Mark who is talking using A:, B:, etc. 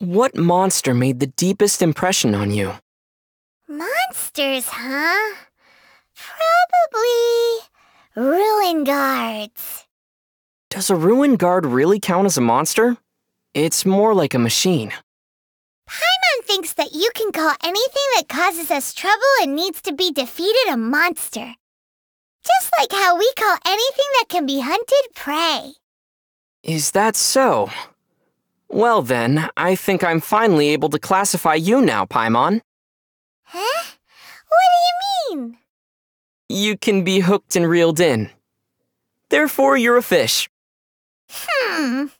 A: What monster made the deepest impression on you?
B: Monsters, huh? Probably ruin guards.
A: Does a ruin guard really count as a monster? It's more like a machine.
B: Paimon thinks that you can call anything that causes us trouble and needs to be defeated a monster. Just like how we call anything that can be hunted prey.
A: Is that so? Well then, I think I'm finally able to classify you now, Paimon.
B: Huh? What do you mean?
A: You can be hooked and reeled in. Therefore, you're a fish.